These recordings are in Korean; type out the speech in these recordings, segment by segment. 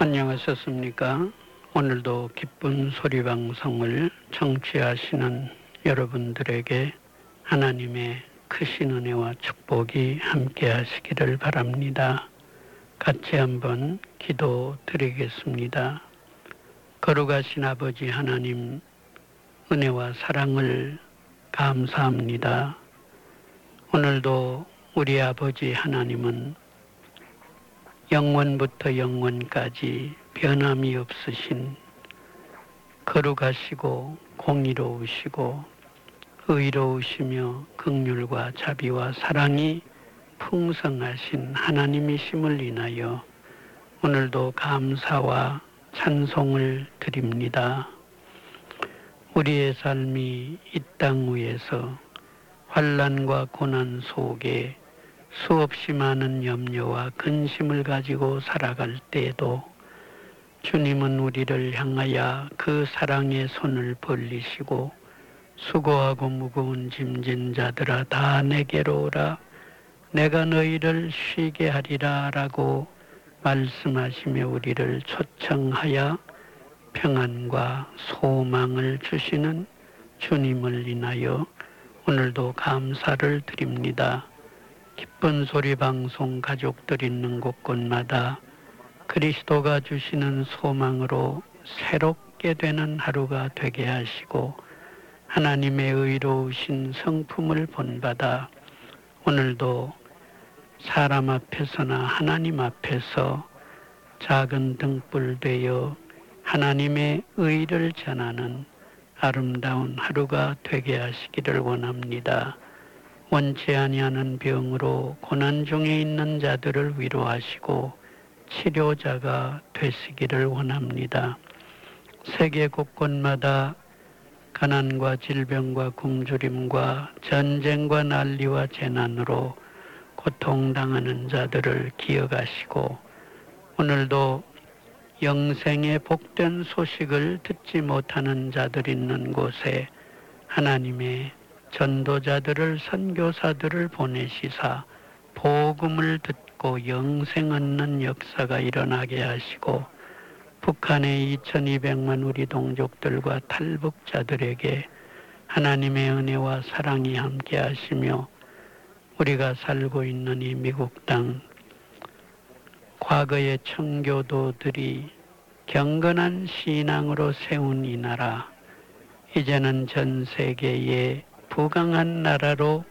안녕하셨습니까? 오늘도 기쁜 소리 방송을 청취하시는 여러분들에게 하나님의 크신 은혜와 축복이 함께 하시기를 바랍니다. 같이 한번 기도 드리겠습니다. 거룩하신 아버지 하나님, 은혜와 사랑을 감사합니다. 오늘도 우리 아버지 하나님은 영원부터 영원까지 변함이 없으신 거룩하시고 공의로우시고 의로우시며 긍휼과 자비와 사랑이 풍성하신 하나님이심을 인하여 오늘도 감사와 찬송을 드립니다. 우리의 삶이 이 땅 위에서 환난과 고난 속에 수없이 많은 염려와 근심을 가지고 살아갈 때에도 주님은 우리를 향하여 그 사랑의 손을 벌리시고 수고하고 무거운 짐진 자들아 다 내게로 오라 내가 너희를 쉬게 하리라 라고 말씀하시며 우리를 초청하여 평안과 소망을 주시는 주님을 인하여 오늘도 감사를 드립니다. 기쁜 소리 방송 가족들 있는 곳곳마다 그리스도가 주시는 소망으로 새롭게 되는 하루가 되게 하시고 하나님의 의로우신 성품을 본받아 오늘도 사람 앞에서나 하나님 앞에서 작은 등불 되어 하나님의 의를 전하는 아름다운 하루가 되게 하시기를 원합니다. 원치 아니하는 병으로 고난 중에 있는 자들을 위로하시고 치료자가 되시기를 원합니다. 세계 곳곳마다 가난과 질병과 굶주림과 전쟁과 난리와 재난으로 고통당하는 자들을 기억하시고 오늘도 영생의 복된 소식을 듣지 못하는 자들 있는 곳에 하나님의 전도자들을 선교사들을 보내시사 복음을 듣고 영생 얻는 역사가 일어나게 하시고 북한의 2200만 우리 동족들과 탈북자들에게 하나님의 은혜와 사랑이 함께 하시며 우리가 살고 있는 이 미국 땅 과거의 청교도들이 경건한 신앙으로 세운 이 나라 이제는 전 세계의 부강한 나라로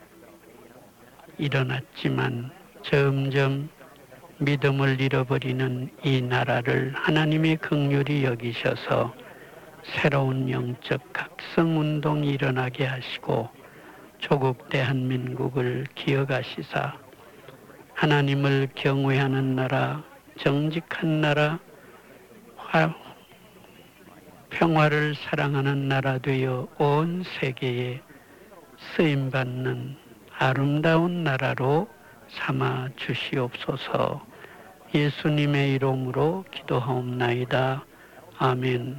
일어났지만 점점 믿음을 잃어버리는 이 나라를 하나님의 긍휼히 여기셔서 새로운 영적 각성운동이 일어나게 하시고 조국 대한민국을 기억하시사 하나님을 경외하는 나라, 정직한 나라, 평화를 사랑하는 나라 되어 온 세계에 쓰임받는 아름다운 나라로 삼아 주시옵소서. 예수님의 이름으로 기도하옵나이다. 아멘.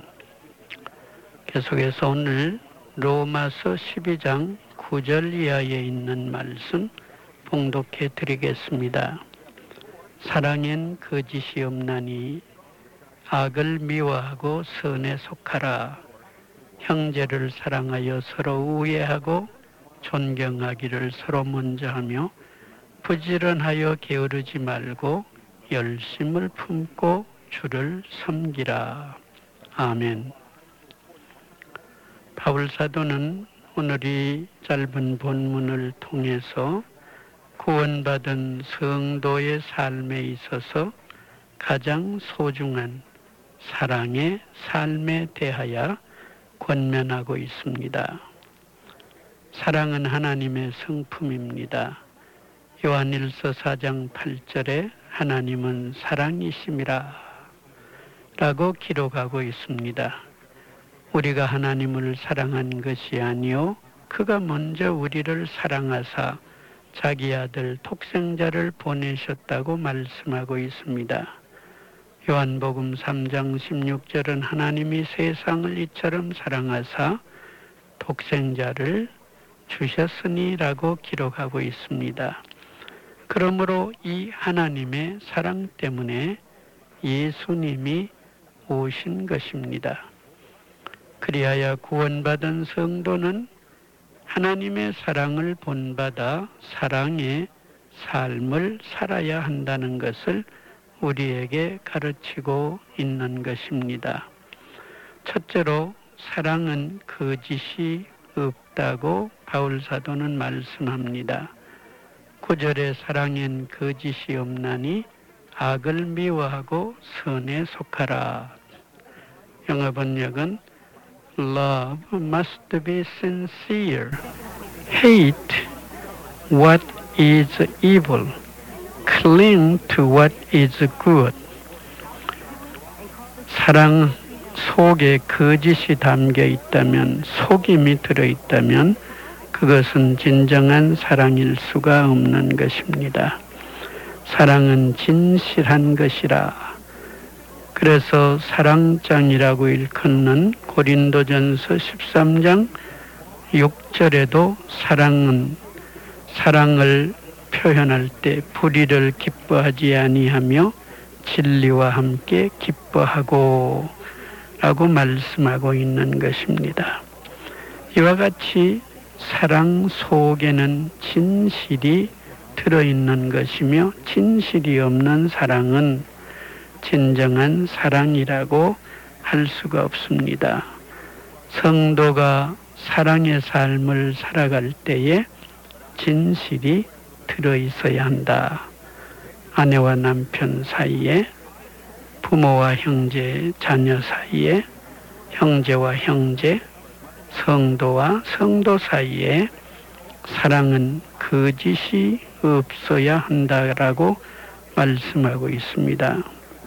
계속해서 오늘 로마서 12장 9절 이하에 있는 말씀 봉독해 드리겠습니다. 사랑엔 거짓이 없나니 악을 미워하고 선에 속하라. 형제를 사랑하여 서로 우애하고 존경하기를 서로 먼저 하며 부지런하여 게으르지 말고 열심을 품고 주를 섬기라. 아멘. 바울 사도는 오늘 이 짧은 본문을 통해서 구원받은 성도의 삶에 있어서 가장 소중한 사랑의 삶에 대하여 권면하고 있습니다. 사랑은 하나님의 성품입니다. 요한일서 4장 8절에 하나님은 사랑이심이라 라고 기록하고 있습니다. 우리가 하나님을 사랑한 것이 아니요 그가 먼저 우리를 사랑하사 자기 아들 독생자를 보내셨다고 말씀하고 있습니다. 요한복음 3장 16절은 하나님이 세상을 이처럼 사랑하사 독생자를 주셨으니라고 기록하고 있습니다. 그러므로 이 하나님의 사랑 때문에 예수님이 오신 것입니다. 그리하여 구원받은 성도는 하나님의 사랑을 본받아 사랑의 삶을 살아야 한다는 것을 우리에게 가르치고 있는 것입니다. 첫째로 사랑은 거짓이 없다고 바울사도는 말씀합니다. 9절에 사랑엔 거짓이 없나니 악을 미워하고 선에 속하라. 영어 번역은 Love must be sincere. Hate what is evil. Cling to what is good. 사랑 속에 거짓이 담겨 있다면, 속임이 들어있다면 그것은 진정한 사랑일 수가 없는 것입니다. 사랑은 진실한 것이라. 그래서 사랑장이라고 일컫는 고린도전서 13장 6절에도 사랑을 표현할 때 불의를 기뻐하지 아니하며 진리와 함께 기뻐하고 라고 말씀하고 있는 것입니다. 이와 같이 사랑 속에는 진실이 들어있는 것이며 진실이 없는 사랑은 진정한 사랑이라고 할 수가 없습니다. 성도가 사랑의 삶을 살아갈 때에 진실이 들어있어야 한다. 아내와 남편 사이에, 부모와 형제, 자녀 사이에, 형제와 형제, 성도와 성도 사이에 사랑은 거짓이 없어야 한다라고 말씀하고 있습니다.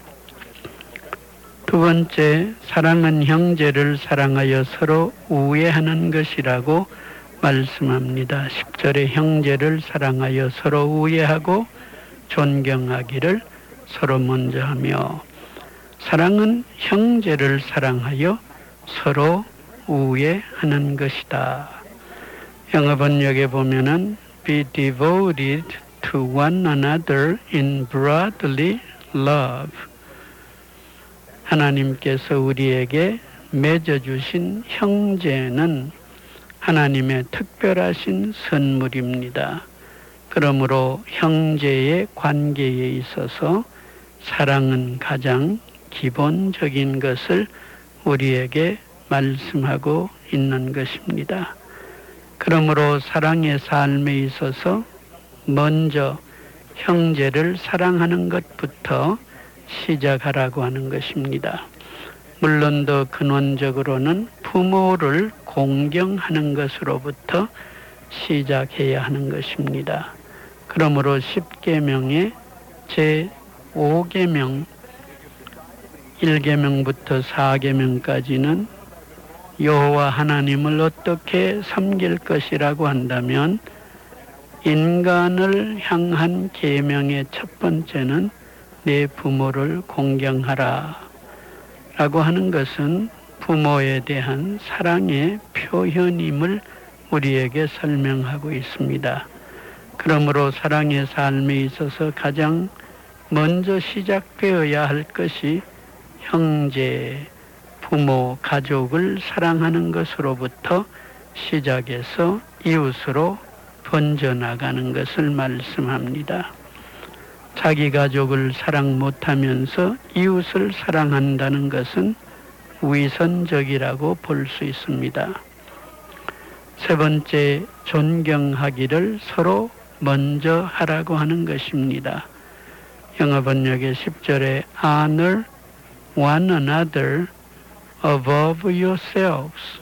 두 번째, 사랑은 형제를 사랑하여 서로 우애하는 것이라고 말씀합니다. 10절에 형제를 사랑하여 서로 우애하고 존경하기를 서로 먼저 하며, 사랑은 형제를 사랑하여 서로 우애하는 것이다. 영어 번역에 보면은 be devoted to one another in brotherly love. 하나님께서 우리에게 맺어주신 형제는 하나님의 특별하신 선물입니다. 그러므로 형제의 관계에 있어서 사랑은 가장 기본적인 것을 우리에게 말씀하고 있는 것입니다. 그러므로 사랑의 삶에 있어서 먼저 형제를 사랑하는 것부터 시작하라고 하는 것입니다. 물론 더 근원적으로는 부모를 공경하는 것으로부터 시작해야 하는 것입니다. 그러므로 10계명의 제5계명 1계명부터 4계명까지는 여호와 하나님을 어떻게 섬길 것이라고 한다면 인간을 향한 계명의 첫 번째는 내 부모를 공경하라 라고 하는 것은 부모에 대한 사랑의 표현임을 우리에게 설명하고 있습니다. 그러므로 사랑의 삶에 있어서 가장 먼저 시작되어야 할 것이 형제, 부모, 가족을 사랑하는 것으로부터 시작해서 이웃으로 번져나가는 것을 말씀합니다. 자기 가족을 사랑 못하면서 이웃을 사랑한다는 것은 위선적이라고 볼 수 있습니다. 세 번째, 존경하기를 서로 먼저 하라고 하는 것입니다. 영어 번역의 10절에 honor one another above yourselves.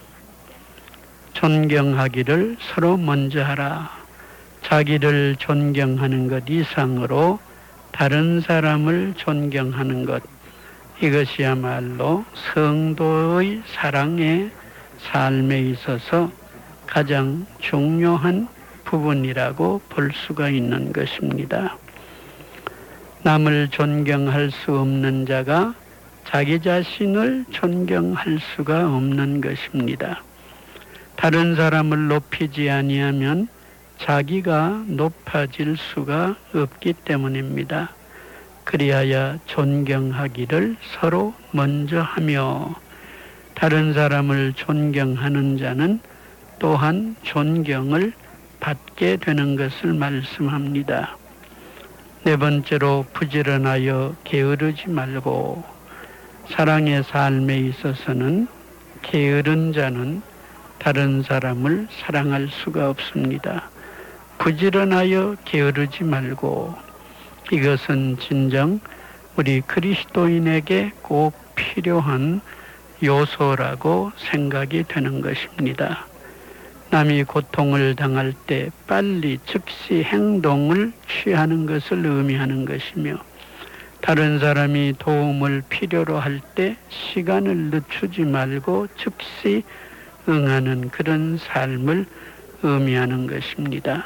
존경하기를 서로 먼저 하라. 자기를 존경하는 것 이상으로 다른 사람을 존경하는 것, 이것이야말로 성도의 사랑의 삶에 있어서 가장 중요한 부분이라고 볼 수가 있는 것입니다. 남을 존경할 수 없는 자가 자기 자신을 존경할 수가 없는 것입니다. 다른 사람을 높이지 아니하면 자기가 높아질 수가 없기 때문입니다. 그리하여 존경하기를 서로 먼저 하며 다른 사람을 존경하는 자는 또한 존경을 받게 되는 것을 말씀합니다. 네 번째로 부지런하여 게으르지 말고 사랑의 삶에 있어서는 게으른 자는 다른 사람을 사랑할 수가 없습니다. 부지런하여 게으르지 말고 이것은 진정 우리 그리스도인에게 꼭 필요한 요소라고 생각이 되는 것입니다. 남이 고통을 당할 때 빨리 즉시 행동을 취하는 것을 의미하는 것이며 다른 사람이 도움을 필요로 할 때 시간을 늦추지 말고 즉시 응하는 그런 삶을 의미하는 것입니다.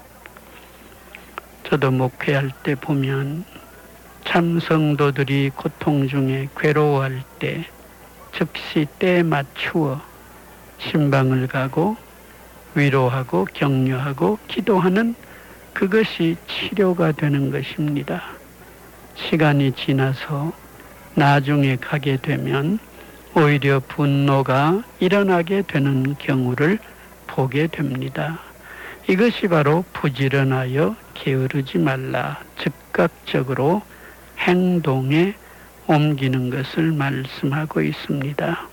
저도 목회할 때 보면 참 성도들이 고통 중에 괴로워할 때 즉시 때에 맞추어 신방을 가고 위로하고 격려하고 기도하는 그것이 치료가 되는 것입니다. 시간이 지나서 나중에 가게 되면 오히려 분노가 일어나게 되는 경우를 보게 됩니다. 이것이 바로 부지런하여 게으르지 말라, 즉각적으로 행동에 옮기는 것을 말씀하고 있습니다.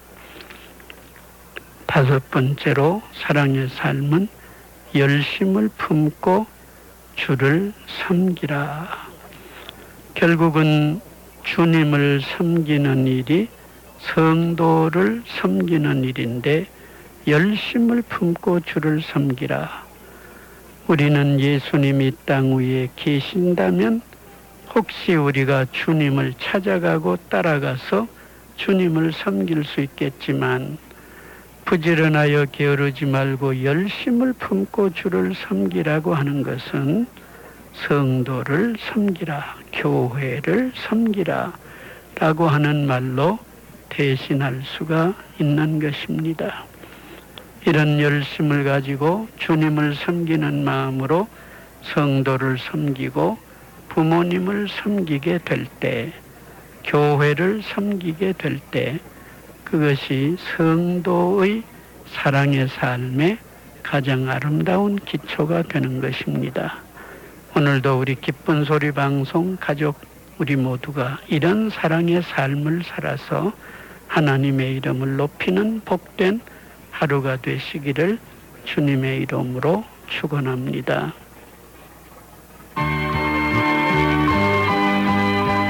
다섯 번째로 사랑의 삶은 열심을 품고 주를 섬기라. 결국은 주님을 섬기는 일이 성도를 섬기는 일인데 열심을 품고 주를 섬기라. 우리는 예수님이 땅 위에 계신다면 혹시 우리가 주님을 찾아가고 따라가서 주님을 섬길 수 있겠지만 부지런하여 게으르지 말고 열심을 품고 주를 섬기라고 하는 것은 성도를 섬기라, 교회를 섬기라 라고 하는 말로 대신할 수가 있는 것입니다. 이런 열심을 가지고 주님을 섬기는 마음으로 성도를 섬기고 부모님을 섬기게 될 때, 교회를 섬기게 될 때 그것이 성도의 사랑의 삶의 가장 아름다운 기초가 되는 것입니다. 오늘도 우리 기쁜 소리 방송 가족 우리 모두가 이런 사랑의 삶을 살아서 하나님의 이름을 높이는 복된 하루가 되시기를 주님의 이름으로 축원합니다.